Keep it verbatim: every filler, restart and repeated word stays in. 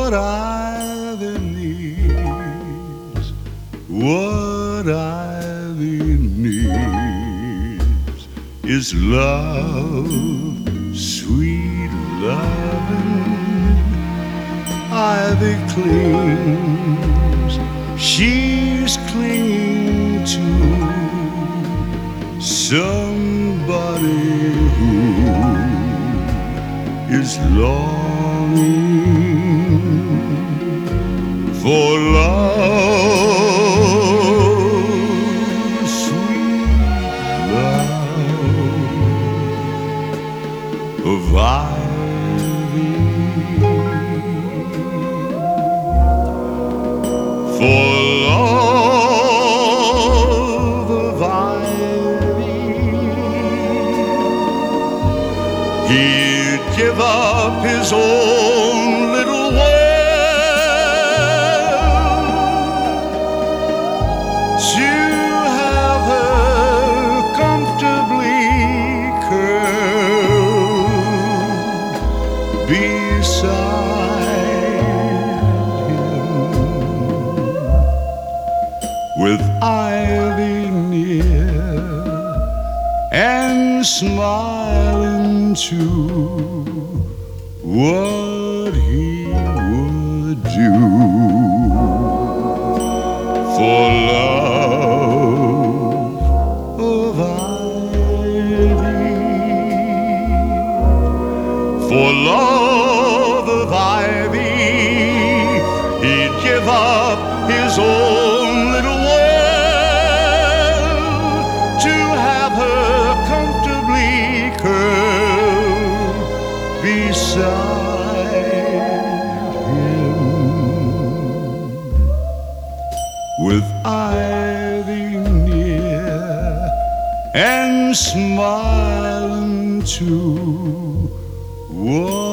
what ivy needs, what ivy needs is love, sweet loving. Ivy clings, she's clinging to somebody who is longing for love, sweet love of ivy, for love of ivy. He'd give up his own little world to have her comfortably curled beside him, with ivy near and smiling too. What he would do for love of ivy, for love of ivy, he'd give up his own little world to have her comfortably curled beside him, with ivy near and smiling too. Whoa.